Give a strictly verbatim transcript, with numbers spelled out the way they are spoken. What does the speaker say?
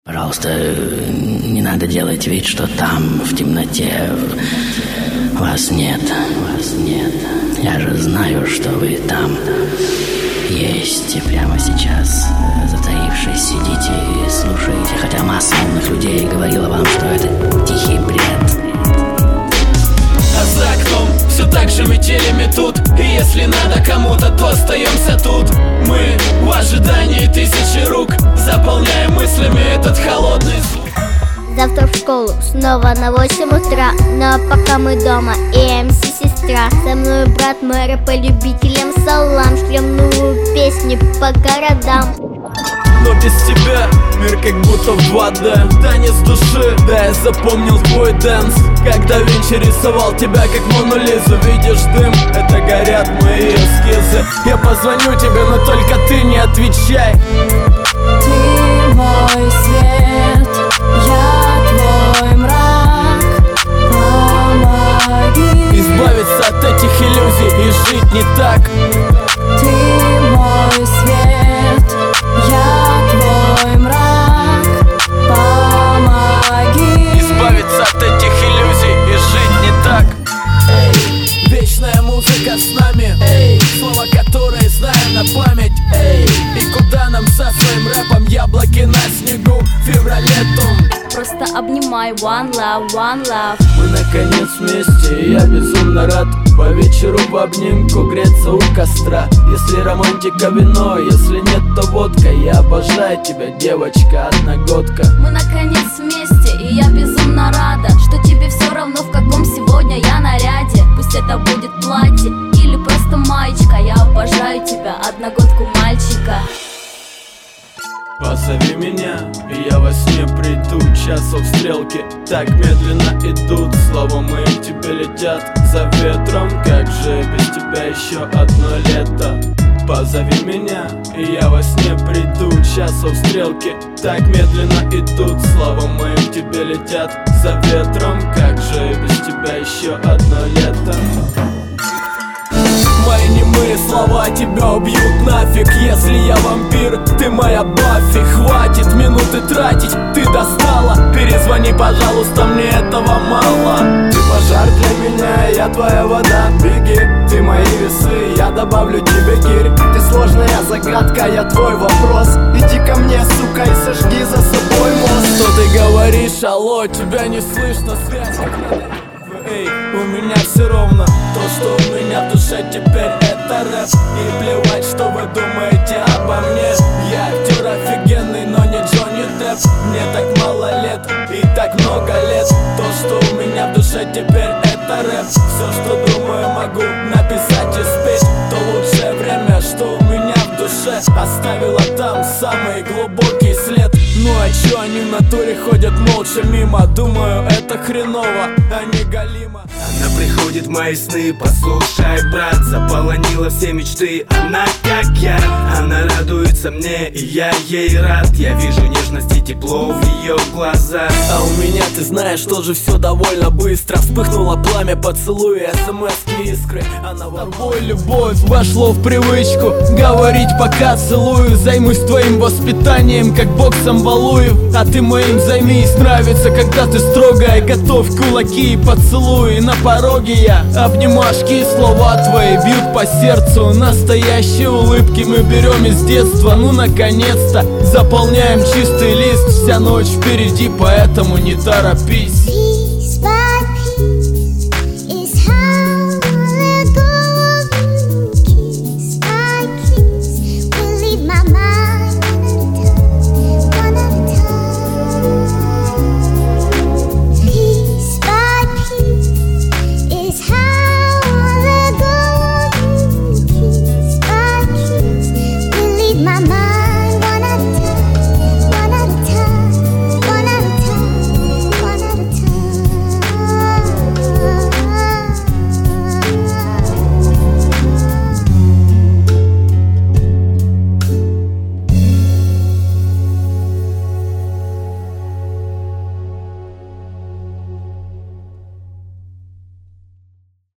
Пожалуйста, не надо делать вид, что там, в темноте, вас нет, вас нет. Я же знаю, что вы там есть, и прямо сейчас, затаившись, сидите и слушаете. Хотя масса умных людей говорила вам, что это тихий бред. А за окном все так же метели метут, и если надо кому-то, то остаемся тут. Мы в ожидании тысячи рук, заполняем мыслями этот холодный звук. Завтра в школу, снова на восемь утра. Но пока мы дома, и эм си сестра. Со мной брат мэра, по любителям салам. Шлем новую песню по городам. Но без тебя мир как будто в два дэ. Танец души, да, я запомнил твой дэнс. Когда Винчи рисовал тебя как Мону Лизу. Видишь дым, это горят мои эскизы. Я позвоню тебе, но только ты не отвечай. Ты мой свет, я твой мрак. Помоги избавиться от этих иллюзий и жить не так. Ты мой свет, я твой мрак. Помоги избавиться от этих иллюзий и жить не так. Эй, вечная музыка с нами, эй, слова которые знаем на память, эй. И куда нам со своим рэпом, яблоки на снегу, февралетум. Просто обнимай, one love, one love. Мы наконец вместе, и я безумно рад по вечеру в обнимку греться у костра. Если романтика вино, если нет, то водка. Я обожаю тебя, девочка, одногодка. Мы наконец вместе, и я безумно рада, что тебе все равно, в каком сегодня я наряде. Пусть это будет платье или просто маечка. Я обожаю тебя, одногодку мальчика. Позови меня, и я во сне приду. Часов стрелки так медленно идут. Слова мои к тебе летят за ветром. Как же без тебя еще одно лето? Позови меня, и я во сне приду. Часов стрелки так медленно идут. Слова мои к тебе летят за ветром. Как же без тебя еще одно лето? Мои немые слова тебя убьют нафиг. Если я вампир, ты моя Баффи. Хватит минуты тратить, ты достала. Перезвони, пожалуйста, мне этого мало. Ты пожар для меня, я твоя вода. Беги, ты мои весы, я добавлю тебе гирь. Ты сложная загадка, я твой вопрос. Иди ко мне, сука, и сожги за собой мост. Что ты говоришь, алло, тебя не слышно, связь. Эй, у меня все ровно. То, что у меня в душе теперь, это рэп. И плевать, что вы думаете обо мне. Я актер офигенный, но не Джонни Депп. Мне так мало лет и так много лет. То, что у меня в душе теперь, это рэп. Все, что думаю, могу написать и спеть. То лучшее время, что у меня в душе, оставила там самый глубокий след. Ну а чё они в натуре ходят молча мимо? Думаю, это хреново, а не галимо. Она приходит в мои сны, послушай, брат. Заполонила все мечты, она как я. Она радуется мне, и я ей рад. Я вижу нежность и тепло в ее глазах. А у меня, ты знаешь, тоже все довольно быстро. Вспыхнуло пламя поцелуя, смс-ки, искры. Она ворвой любовь вошло в привычку говорить, пока целую. Займусь твоим воспитанием, как боксом Валуев. А ты моим займись, нравится, когда ты строгая. Готовь кулаки и поцелуи. На пороге я, обнимашки и слова твои бьют по сердцу. Настоящие улыбки мы берем из детства. Ну наконец-то заполняем чистый лист. Вся ночь впереди, поэтому не торопись.